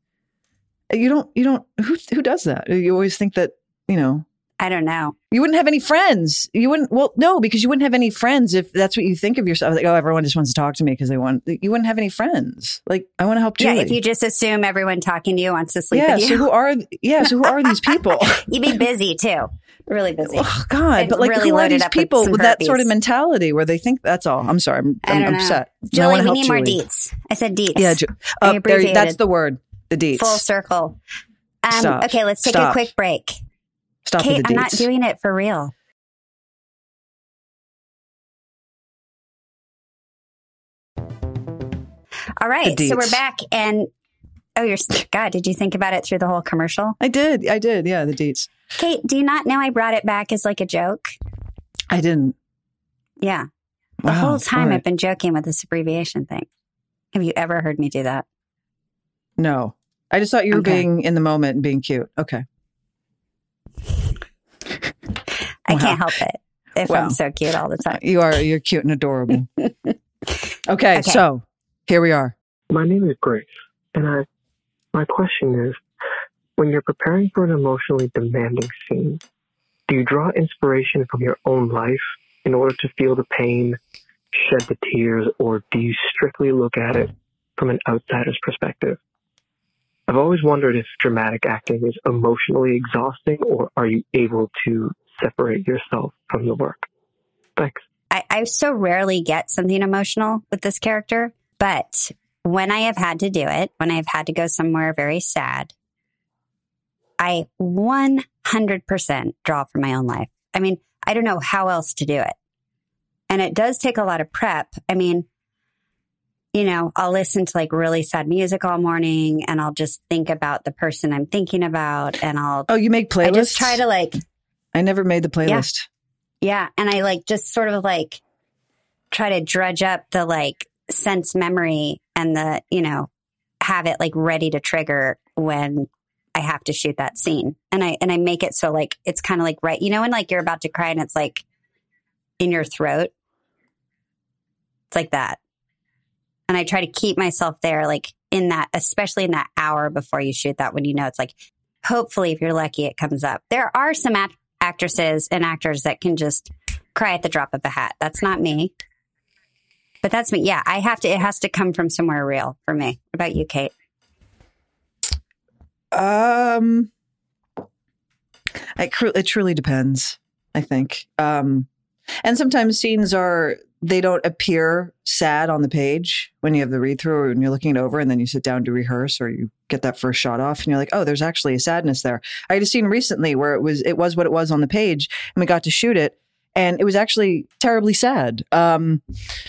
B: does that? You always think that,
A: I don't know.
B: You wouldn't have any friends. You wouldn't, because you wouldn't have any friends if that's what you think of yourself. Like, oh, everyone just wants to talk to me because you wouldn't have any friends. Like, I want to help Julie.
A: Yeah, if you just assume everyone talking to you wants to sleep with you.
B: So who are these people?
A: You'd be busy too. Really busy.
B: Oh God!
A: And
B: but like,
A: really
B: who are these people with that
A: herpes.
B: sort of mentality where they think that's all? I'm sorry. I'm upset.
A: Julie, we need more deets. I said deets.
B: Yeah, that's the word. The deets.
A: Full circle.
B: Stop.
A: Okay, let's take a quick break.
B: Stop
A: Kate,
B: with the deets.
A: I'm not doing it for real. All right, so we're back, and God, did you think about it through the whole commercial?
B: I did. Yeah, the deets.
A: Kate, do you not know I brought it back as like a joke?
B: I didn't.
A: Yeah. The whole time I've been joking with this abbreviation thing. Have you ever heard me do that?
B: No. I just thought you were being in the moment and being cute. Okay.
A: I can't help it if I'm so cute all the time.
B: You're cute and adorable. Okay, so here we are.
G: My name is Grace, and my question is, when you're preparing for an emotionally demanding scene, do you draw inspiration from your own life in order to feel the pain, shed the tears, or do you strictly look at it from an outsider's perspective? I've always wondered if dramatic acting is emotionally exhausting, or are you able to separate yourself from the work? Thanks.
A: I so rarely get something emotional with this character, but when I have had to do it, when I've had to go somewhere very sad, I 100% draw from my own life. I mean, I don't know how else to do it. And it does take a lot of prep. I mean, I'll listen to like really sad music all morning and I'll just think about the person I'm thinking about and
B: you make playlists?
A: I just try to
B: I never made the playlist.
A: Yeah. And I just sort of try to drudge up the sense memory and the, have it ready to trigger when I have to shoot that scene. And I make it so it's kind of right. When you're about to cry and it's in your throat. It's like that. And I try to keep myself there, in that, especially in that hour before you shoot that, when it's hopefully, if you're lucky, it comes up. There are some actresses and actors that can just cry at the drop of a hat. That's not me. But that's me. Yeah, it has to come from somewhere real for me. What about you, Kate?
B: It truly depends, I think. And sometimes scenes they don't appear sad on the page when you have the read through or when you're looking it over and then you sit down to rehearse or you get that first shot off and you're like, oh, there's actually a sadness there. I had a scene recently where it was what it was on the page and we got to shoot it and it was actually terribly sad. I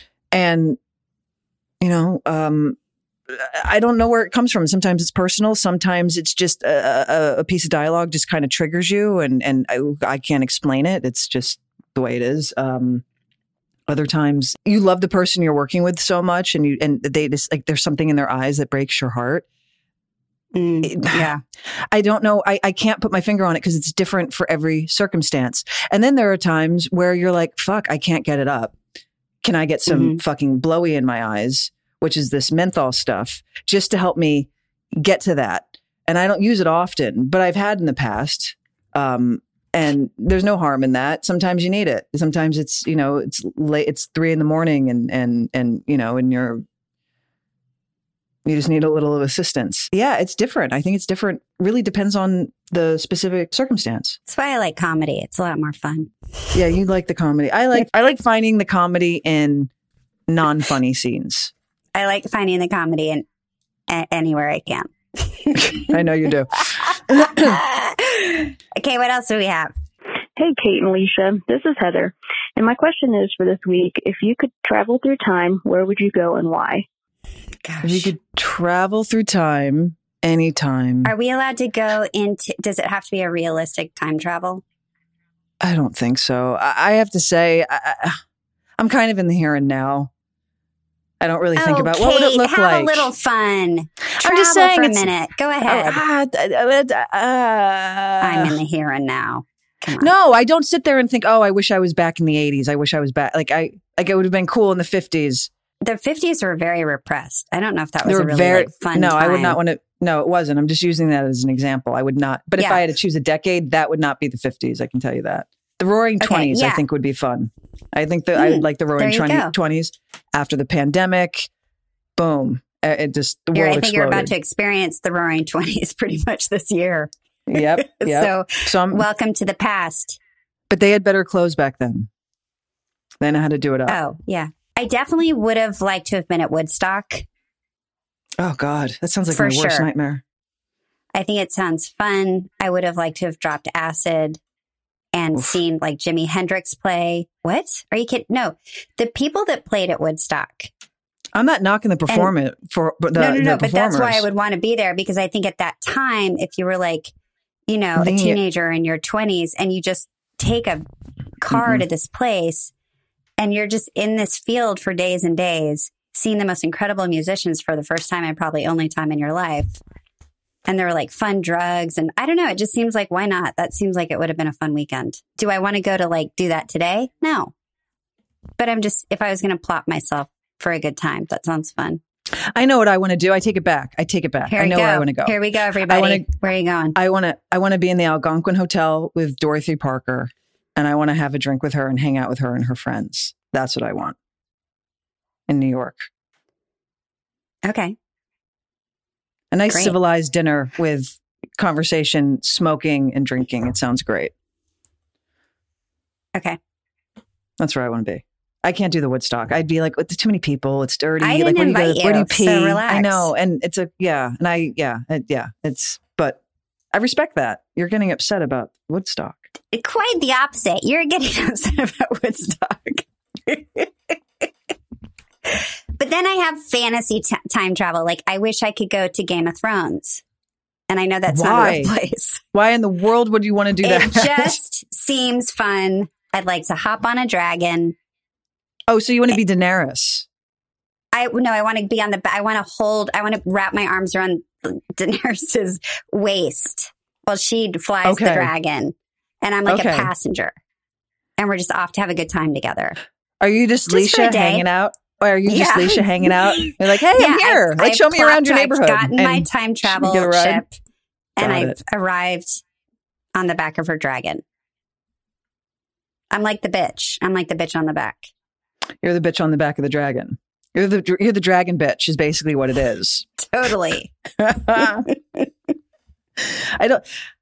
B: don't know where it comes from. Sometimes it's personal. Sometimes it's just a piece of dialogue just kind of triggers you and I can't explain it. It's just the way it is. Other times you love the person you're working with so much and they just there's something in their eyes that breaks your heart.
A: Yeah.
B: I don't know. I can't put my finger on it because it's different for every circumstance. And then there are times where you're like, fuck, I can't get it up. Can I get some fucking blowy in my eyes, which is this menthol stuff, just to help me get to that? And I don't use it often, but I've had in the past. And there's no harm in that. Sometimes you need it. Sometimes it's, it's late, it's 3 a.m. and you just need a little of assistance. Yeah, it's different. I think it's different. Really depends on the specific circumstance.
A: That's why I like comedy. It's a lot more fun.
B: Yeah, you like the comedy. I like finding the comedy in non-funny scenes.
A: I like finding the comedy in anywhere I can.
B: I know you do.
A: Okay, what else do we have?
H: Hey, Kate and Alicia. This is Heather. And my question is for this week, if you could travel through time, where would you go and why?
A: Gosh.
B: If you could travel through time anytime.
A: Are we allowed to go into, does it have to be a realistic time travel?
B: I don't think so. I have to say, I'm kind of in the here and now. I don't really think about what would it look
A: have
B: like.
A: Have a little fun.
B: I'm just saying
A: for a minute. Go ahead. I'm in the here and now. Come on.
B: No, I don't sit there and think, oh, I wish I was back in the 80s. I wish I was back. It would have been cool in the 50s.
A: The 50s were very repressed. I don't know if that was a really fun
B: No,
A: time.
B: I would not want to. No, it wasn't. I'm just using that as an example. I would not. But if I had to choose a decade, that would not be the 50s. I can tell you that. The Roaring 20s, I think, would be fun. I think that I would like the Roaring 20s after the pandemic. Boom. It just, the world exploded. I think
A: you're about to experience the Roaring 20s pretty much this year.
B: Yep.
A: So welcome to the past.
B: But they had better clothes back then. They know how to do it up.
A: Oh, yeah. I definitely would have liked to have been at Woodstock.
B: Oh, God. That sounds like my worst nightmare.
A: I think it sounds fun. I would have liked to have dropped acid and seen like Jimi Hendrix play. What? Are you kidding? No. The people that played at Woodstock.
B: I'm not knocking the performance
A: but that's why I would want to be there, because I think at that time, if you were like, a teenager in your 20s and you just take a car to this place and you're just in this field for days and days, seeing the most incredible musicians for the first time and probably only time in your life. And there were like fun drugs. And I don't know. It just seems like, why not? That seems like it would have been a fun weekend. Do I want to go to like do that today? No. But if I was going to plot myself for a good time, that sounds fun.
B: I know what I want to do. I take it back. I know where I want to go.
A: Here we go, everybody. Where are you going?
B: I want to be in the Algonquin Hotel with Dorothy Parker, and I want to have a drink with her and hang out with her and her friends. That's what I want in New York.
A: Okay.
B: A nice civilized dinner with conversation, smoking, and drinking. It sounds great.
A: Okay.
B: That's where I want to be. I can't do the Woodstock. I'd be like, there's too many people. It's dirty.
A: I didn't invite you. Where do you pee? So relax.
B: I know. And it's but I respect that. You're getting upset about Woodstock.
A: Quite the opposite. You're getting upset about Woodstock. But then I have fantasy time travel. Like, I wish I could go to Game of Thrones. And I know that's not a real place.
B: Why in the world would you want to do that?
A: It just seems fun. I'd like to hop on a dragon.
B: Oh, so you want to be Daenerys?
A: I want to be on I want to wrap my arms around Daenerys's waist while she flies the dragon. And I'm like a passenger. And we're just off to have a good time together.
B: Are you just Leisha hanging out? Or are you just Leisha hanging out? You're like, hey, I'm here. Like, show me around your neighborhood.
A: I've gotten my time travel ship and I've arrived on the back of her dragon. I'm like the bitch. I'm like the bitch on the back.
B: You're the bitch on the back of the dragon. You're the dragon bitch is basically what it is.
A: Totally.
B: I don't.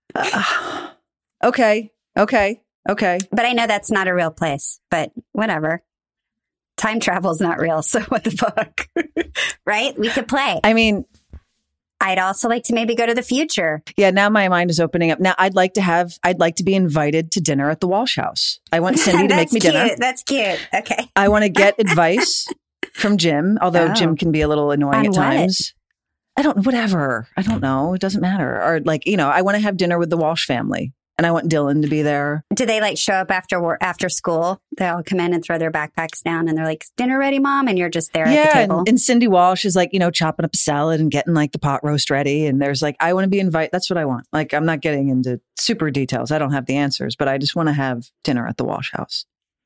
B: Okay.
A: But I know that's not a real place, but whatever. Time travel is not real. So what the fuck? Right? We could play.
B: I mean,
A: I'd also like to maybe go to the future.
B: Yeah. Now my mind is opening up. Now I'd like to be invited to dinner at the Walsh House. I want Cindy to make me dinner.
A: That's cute. Okay.
B: I want to get advice from Jim, although Jim can be a little annoying at times. Whatever. I don't know. It doesn't matter. Or I want to have dinner with the Walsh family. And I want Dylan to be there.
A: Do they show up after school? They all come in and throw their backpacks down and they're like, dinner ready, Mom? And you're just there at the table.
B: And Cindy Walsh is chopping up a salad and getting the pot roast ready. And there's I want to be invited. That's what I want. I'm not getting into super details. I don't have the answers, but I just want to have dinner at the Walsh House.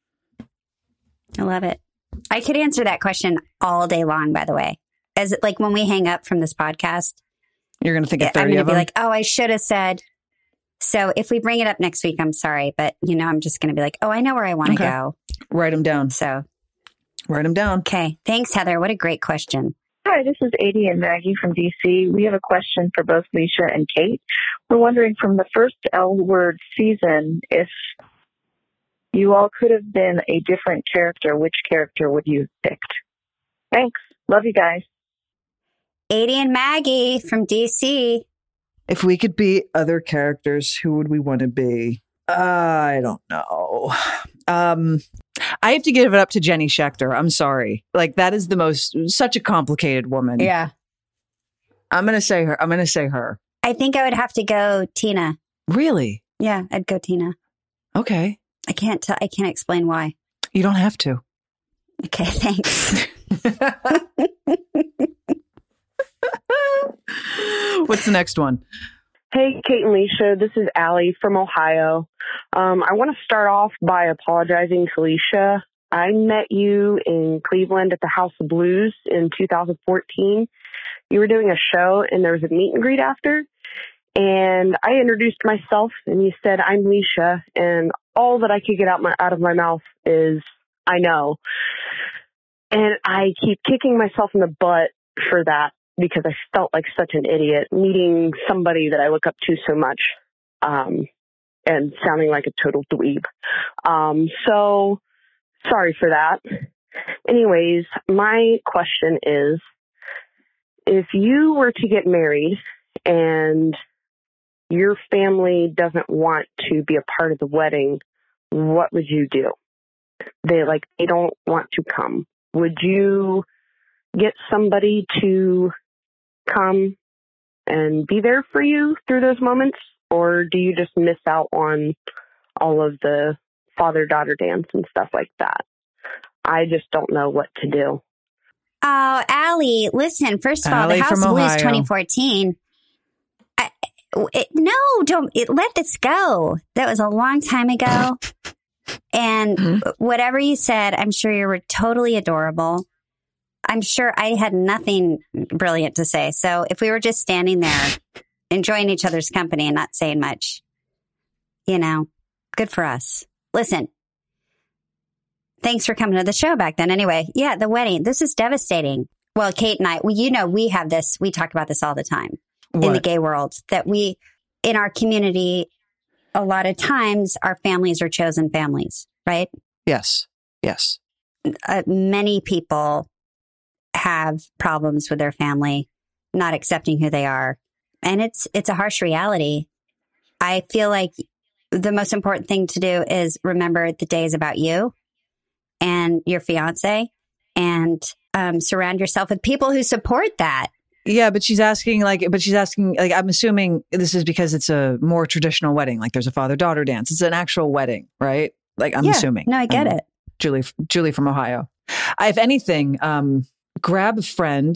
A: I love it. I could answer that question all day long, by the way. As when we hang up from this podcast,
B: you're going to think of 30
A: I'm going
B: of
A: to
B: them.
A: be like, oh, I should have said So if we bring it up next week, I'm sorry, but I'm just going to be like, oh, I know where I want to go.
B: Write them down.
A: So
B: write them down.
A: Okay. Thanks, Heather. What a great question.
D: Hi, this is Adie and Maggie from DC. We have a question for both Leisha and Kate. We're wondering from the first L Word season, if you all could have been a different character, which character would you have picked? Thanks. Love you guys.
A: Adie and Maggie from DC.
B: If we could be other characters, who would we want to be? I don't know. I have to give it up to Jenny Schechter. I'm sorry. Like, that is such a complicated woman.
A: Yeah.
B: I'm going to say her.
A: I think I would have to go Tina.
B: Really?
A: Yeah, I'd go Tina.
B: Okay.
A: I can't explain why.
B: You don't have to.
A: Okay, thanks.
B: What's the next one?
F: Hey, Kate and Leisha, this is Allie from Ohio. I want to start off by apologizing to Leisha. I met you in Cleveland at the House of Blues in 2014. You were doing a show and there was a meet and greet after. And I introduced myself and you said, I'm Leisha. And all that I could get out of my mouth is, I know. And I keep kicking myself in the butt for that, because I felt like such an idiot meeting somebody that I look up to so much, and sounding like a total dweeb. So sorry for that. Anyways, my question is, if you were to get married and your family doesn't want to be a part of the wedding, what would you do? They don't want to come. Would you get somebody to come and be there for you through those moments? Or do you just miss out on all of the father-daughter dance and stuff like that? I just don't know what to do.
A: Oh, Allie, listen, first of all, the House of Blues 2014. Let this go. That was a long time ago. And whatever you said, I'm sure you were totally adorable. I'm sure I had nothing brilliant to say. So if we were just standing there, enjoying each other's company and not saying much, good for us. Listen, thanks for coming to the show back then. Anyway, yeah, the wedding, this is devastating. Well, Kate and I, we have this, we talk about this all the time in the gay world, that in our community, a lot of times our families are chosen families, right?
B: Yes. Yes.
A: Many people have problems with their family, not accepting who they are. And it's a harsh reality. I feel like the most important thing to do is remember the day is about you and your fiance, and surround yourself with people who support that.
B: Yeah, but she's asking, I'm assuming this is because it's a more traditional wedding. Like, there's a father-daughter dance. It's an actual wedding, right? Like, I'm assuming.
A: No, I get it.
B: Julie from Ohio. If anything, grab a friend,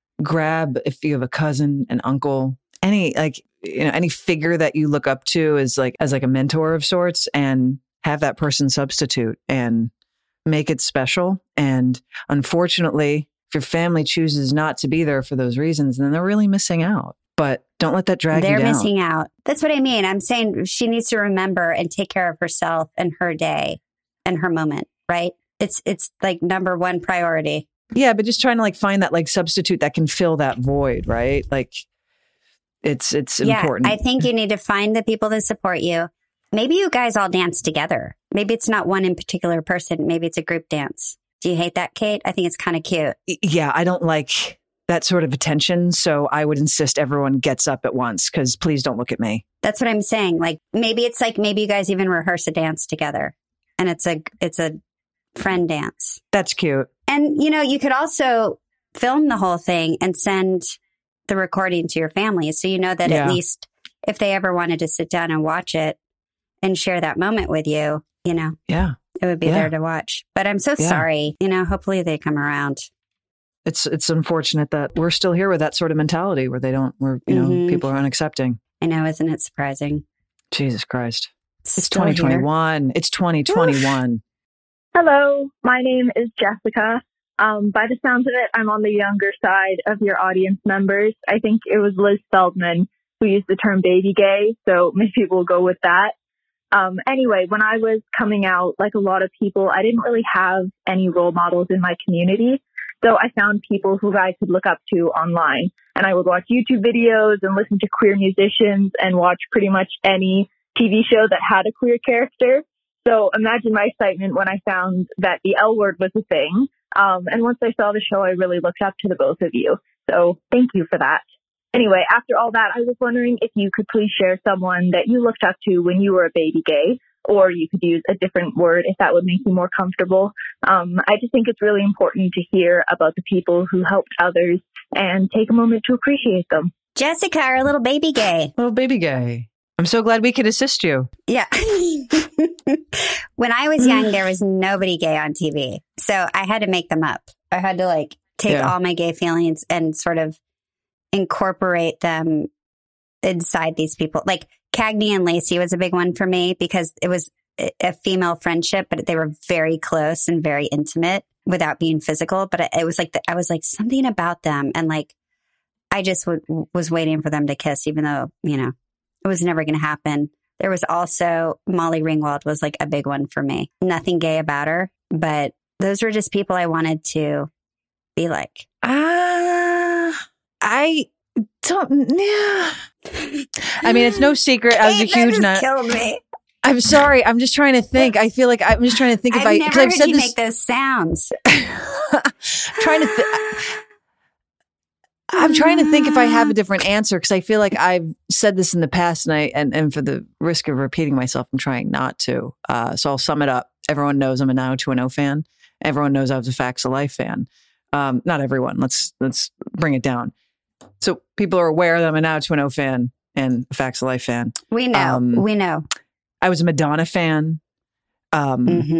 B: if you have a cousin, an uncle, any figure that you look up to as a mentor of sorts, and have that person substitute and make it special. And unfortunately, if your family chooses not to be there for those reasons, then they're really missing out. But don't let that drag you down.
A: They're missing out. That's what I mean. I'm saying she needs to remember and take care of herself and her day and her moment, right? It's like number one priority.
B: Yeah, but just trying to find that substitute that can fill that void, right? Like, it's important.
A: I think you need to find the people that support you. Maybe you guys all dance together. Maybe it's not one in particular person. Maybe it's a group dance. Do you hate that, Kate? I think it's kind of cute.
B: Yeah, I don't like that sort of attention. So I would insist everyone gets up at once, because please don't look at me.
A: That's what I'm saying. Maybe you guys even rehearse a dance together, and it's a friend dance.
B: That's cute.
A: And, you could also film the whole thing and send the recording to your family. So that at least if they ever wanted to sit down and watch it and share that moment with you,
B: yeah,
A: it would be there to watch. But I'm so sorry. Hopefully they come around.
B: It's unfortunate that we're still here with that sort of mentality where people are unaccepting.
A: I know. Isn't it surprising?
B: Jesus Christ. It's 2021. Here. It's 2021.
I: Hello, my name is Jessica. By the sounds of it, I'm on the younger side of your audience members. I think it was Liz Feldman who use the term baby gay, so maybe we'll go with that. Anyway, when I was coming out, like a lot of people, I didn't really have any role models in my community. So I found people who I could look up to online. And I would watch YouTube videos and listen to queer musicians and watch pretty much any TV show that had a queer character. So imagine my excitement when I found that the L Word was a thing. And once I saw the show, I really looked up to the both of you. So thank you for that. Anyway, after all that, I was wondering if you could please share someone that you looked up to when you were a baby gay, or you could use a different word if that would make you more comfortable. I just think it's really important to hear about the people who helped others and take a moment to appreciate them.
A: Jessica, our little baby gay.
B: Little baby gay. I'm so glad we could assist you.
A: Yeah. When I was young, there was nobody gay on TV. So I had to make them up. I had to take all my gay feelings and sort of incorporate them inside these people. Like Cagney and Lacey was a big one for me because it was a female friendship, but they were very close and very intimate without being physical. But it was I was like something about them. And I just was waiting for them to kiss, even though, it was never going to happen. There was also Molly Ringwald was a big one for me. Nothing gay about her, but those were just people I wanted to be like.
B: I don't. Yeah. I mean, it's no secret. I was a huge nut.
A: Killed me.
B: I'm sorry. I'm just trying to think. I feel like I'm just trying to think if
A: I've never heard you make those sounds.
B: Trying to. I'm trying to think if I have a different answer because I feel like I've said this in the past, and for the risk of repeating myself, I'm trying not to. So I'll sum it up. Everyone knows I'm a 90210 fan. Everyone knows I was a Facts of Life fan. Not everyone. Let's bring it down. So people are aware that I'm a 90210 fan and a Facts of Life fan.
A: We know.
B: I was a Madonna fan. I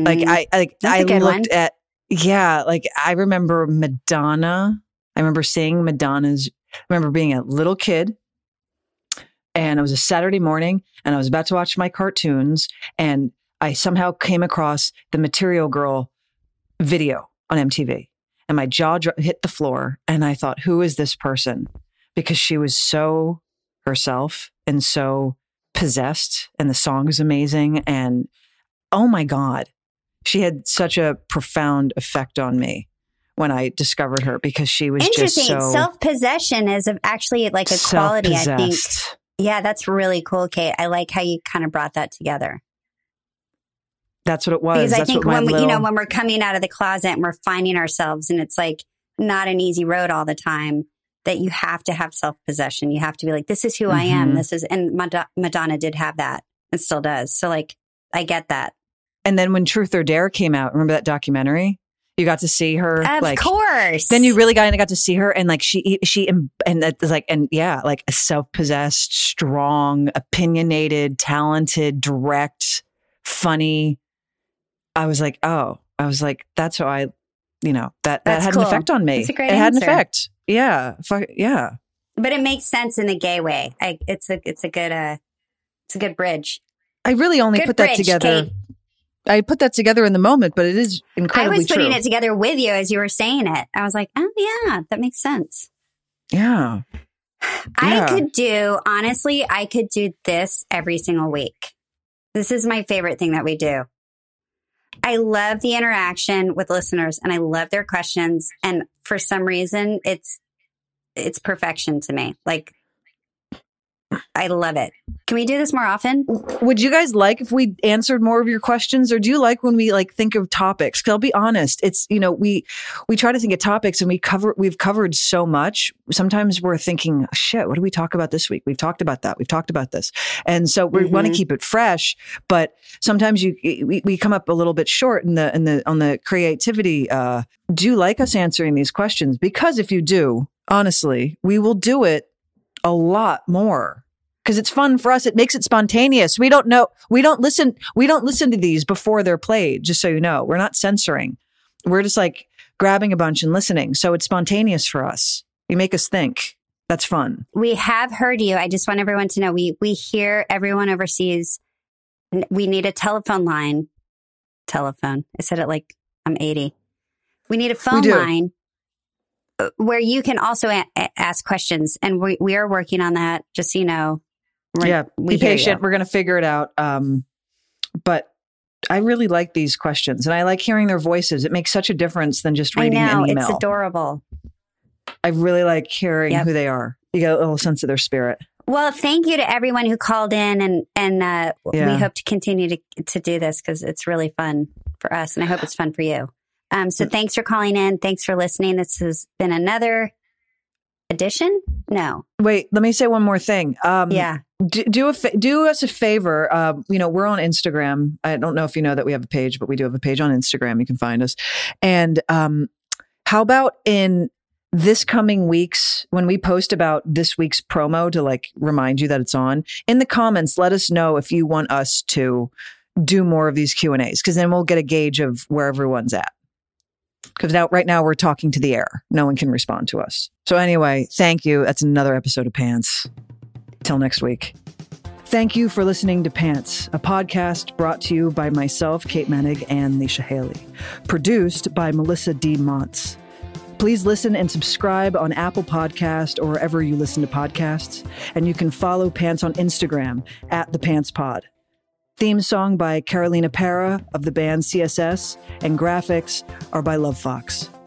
B: remember Madonna. I remember seeing Madonna's. I remember being a little kid, and it was a Saturday morning, and I was about to watch my cartoons, and I somehow came across the Material Girl video on MTV, and my jaw hit the floor, and I thought, who is this person? Because she was so herself and so possessed, and the song was amazing, and oh my God, she had such a profound effect on me when I discovered her because she was
A: interesting.
B: Just so
A: Self-possession is actually a quality, I think. Yeah, that's really cool, Kate. I like how you kind of brought that together.
B: That's what it was.
A: Because
B: that's
A: I think
B: when
A: when we're coming out of the closet and we're finding ourselves, and it's not an easy road all the time, that you have to have self-possession. You have to be like, this is who I am. And Madonna did have that and still does. So I get that.
B: And then when Truth or Dare came out, remember that documentary? You got to see her.
A: Of course.
B: Then you really got to see her, and a self-possessed, strong, opinionated, talented, direct, funny. I was like, that's how I, that had
A: cool.
B: an effect on me.
A: That's a great
B: answer. Had an effect. Yeah. Yeah.
A: But it makes sense in a gay way. It's a good bridge.
B: I really only put that together. Kate. I put that together in the moment, but it is incredibly
A: I was putting
B: true.
A: it together with you as you were saying it. I was like, oh yeah, that makes sense.
B: Yeah.
A: I could do this every single week. This is my favorite thing that we do. I love the interaction with listeners and I love their questions. And for some reason, it's perfection to me. I love it. Can we do this more often?
B: Would you guys like if we answered more of your questions, or do you like when we think of topics? Because I'll be honest, it's, we try to think of topics and we've covered so much. Sometimes we're thinking, shit, what do we talk about this week? We've talked about that. We've talked about this. And so we want to keep it fresh, but sometimes we come up a little bit short on the creativity. Do you like us answering these questions? Because if you do, honestly, we will do it a lot more because it's fun for us. It makes it spontaneous. We don't listen to these before they're played. Just so you know, we're not censoring. We're just grabbing a bunch and listening. So it's spontaneous for us. You make us think. That's fun.
A: We have heard you. I just want everyone to know we hear everyone overseas. We need a telephone line. Telephone. I said it like I'm 80. We need a phone line. where you can also ask questions. And we are working on that, just so you know.
B: Be patient. We're going to figure it out. But I really like these questions, and I like hearing their voices. It makes such a difference than just reading an email.
A: It's adorable.
B: I really like hearing who they are. You get a little sense of their spirit.
A: Well, thank you to everyone who called in, and we hope to continue to do this because it's really fun for us, and I hope it's fun for you. So thanks for calling in. Thanks for listening. This has been another edition. No.
B: Wait, let me say one more thing. Do us a favor. We're on Instagram. I don't know if you know that we have a page, but we do have a page on Instagram. You can find us. And how about in this coming weeks, when we post about this week's promo to like remind you that it's on, in the comments, let us know if you want us to do more of these Q&As, because then we'll get a gauge of where everyone's at. Because right now we're talking to the air. No one can respond to us. So anyway, thank you. That's another episode of Pants. Till next week. Thank you for listening to Pants, a podcast brought to you by myself, Kate Menig, and Leisha Haley. Produced by Melissa D. Montz. Please listen and subscribe on Apple Podcast or wherever you listen to podcasts. And you can follow Pants on Instagram @ThePantsPod. Theme song by Carolina Parra of the band CSS, and graphics are by Love Fox.